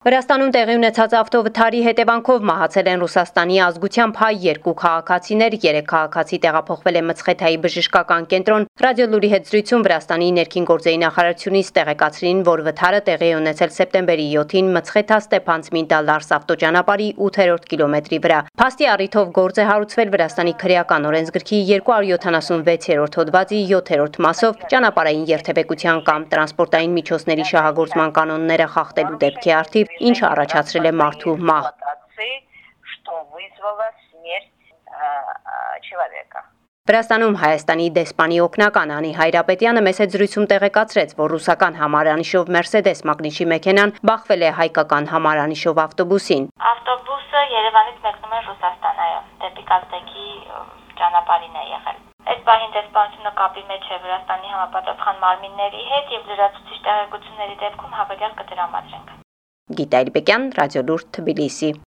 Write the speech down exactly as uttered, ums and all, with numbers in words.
Վրաստանում տեղի ունեցած ավտովթարի հետևանքով մահացել են Ռուսաստանի ազգությամբ հայ երկու քաղաքացիներ, երեք քաղաքացի տեղափոխվել է Մցխեթայի բժշկական կենտրոն։ Ռադիոլուրի հետ զրույցում Վրաստանի ներքին գործերի նախարարությունից տեղեկացրին, որ վթարը տեղի է ունեցել սեպտեմբերի յոթին Մցխեթա-Ստեփանցմի-Դալարս ավտոճանապարհի ութերորդ կիլոմետրի վրա։ Փաստի առիթով գործ է հարուցվել Վրաստանի քրեական օրենսգրքի երկու հարյուր յոթանասունվեցերորդ հոդվածի յոթերորդ մասով ճանապարհային երթևեկության կամ տրանսպորտային միջոցների շահագործման կանոնները խախտելու դեպքի առթիվ, ինչը առաջացրել է մարդու մահ։ Վրաստանում Հայաստանի դեսպանի օգնական Անի Հայրապետյանը մեծ հետ զրույցում տեղեկացրեց, որ ռուսական համարանիշով Մերսեդես մագնիչի մեքենան բախվել է հայկական համարանիշով ավտոբուսին։ Ավտոբուսը Երևանից մեկնում է Ռուսաստան, այո, դեպի Կազբեկի ճանապարհին է եղել։ Այս պահին դեսպանությունը կապի մեջ է Վրաստանի համապատասխան մարմինների հետ եւ լրացուցիչ տեղեկությունների դեպքում հավելյալ կդրամադրենք։ Գիտա Իրբեկյան, Ռադիոլուր, Թբիլիսի։